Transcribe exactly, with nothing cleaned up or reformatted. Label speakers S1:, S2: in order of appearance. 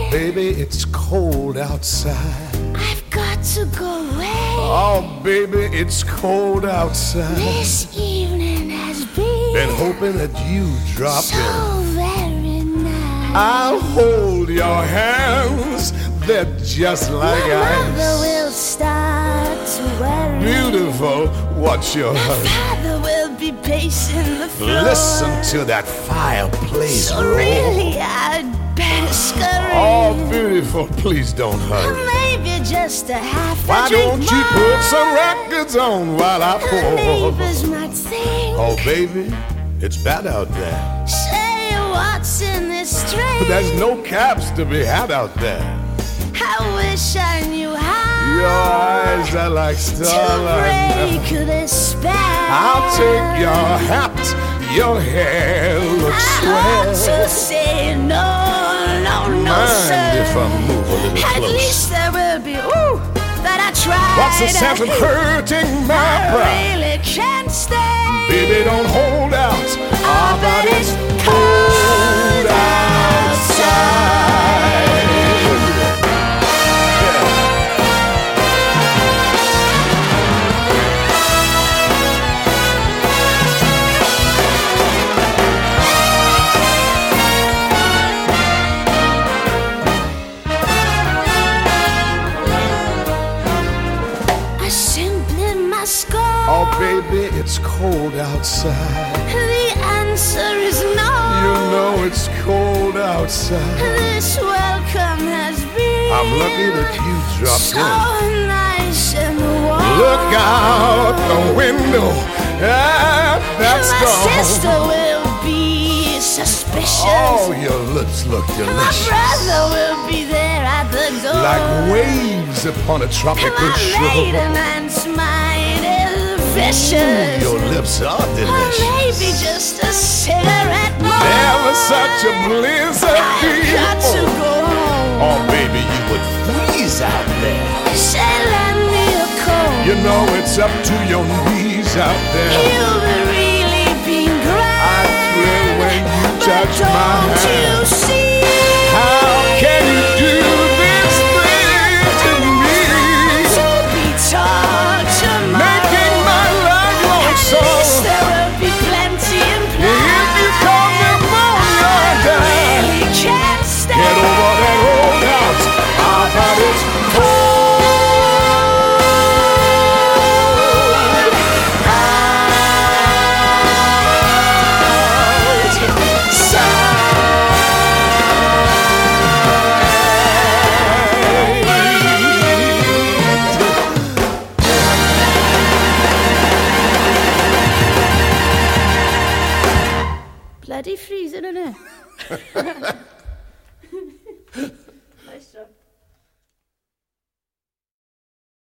S1: baby, it's cold outside.
S2: I've got to go away.
S1: Oh, baby, it's cold outside.
S2: This evening has been,
S1: Been hoping that you drop
S2: so
S1: in.
S2: very nice.
S1: I'll hold your hands, they're just like
S2: My mother
S1: ice.
S2: will start to worry.
S1: Beautiful, what's your
S2: My
S1: hurry?
S2: father will be pacing the floor.
S1: Listen to that fireplace
S2: So
S1: roar.
S2: really, I'd better scurry.
S1: Oh, beautiful, please don't
S2: Or
S1: hurry.
S2: maybe just a half a
S1: Why
S2: drink
S1: don't you
S2: more.
S1: put some records on while I
S2: The
S1: pour?
S2: neighbors might think,
S1: Oh, baby, it's bad out there.
S2: say what's in this drink.
S1: There's no caps to be had out there.
S2: I wish I knew how
S1: Your eyes are like
S2: to
S1: starlight.
S2: break this spell.
S1: I'll take your hat, your hair looks
S2: I ought
S1: swell.
S2: to say no, no, no,
S1: Mind
S2: sir.
S1: if I move a little
S2: At
S1: close?
S2: least there will be, ooh, that I tried.
S1: What's the sense of hurting my
S2: I
S1: pride?
S2: really can't stay.
S1: Baby, don't hold out.
S2: Ah, but it's cold outside. I simply must go.
S1: Oh, baby, it's cold outside.
S2: The answer is no.
S1: You know it's cold outside.
S2: This welcome has been
S1: I'm lucky that you dropped
S2: so
S1: in.
S2: nice and warm.
S1: Look out the window. Ah, that's
S2: My
S1: gone.
S2: sister will be suspicious.
S1: Oh, your lips look
S2: My
S1: delicious.
S2: brother will be there at the door.
S1: Like waves upon a tropical
S2: My
S1: shore.
S2: maiden aunt's mind is vicious.
S1: Your lips are
S2: Or maybe
S1: delicious.
S2: just a cigarette more.
S1: Never such a blizzard
S2: I've got to
S1: before.
S2: go home.
S1: Oh, baby, you would freeze out there.
S2: Say, lend me a coat.
S1: You know it's up to your knees out there.
S2: You've really been grand.
S1: I thrill when you
S2: But
S1: touch my
S2: don't you
S1: hand.
S2: see?
S1: How can you do this thing to me?
S2: To be taught tomorrow.
S1: Making my life long
S2: At least
S1: song.
S2: there will be plenty in play.
S1: If you call me on your
S2: I
S1: dime,
S2: really can't stay.
S1: get over that old house. Our body's cold.
S2: Bloody freezing, innit?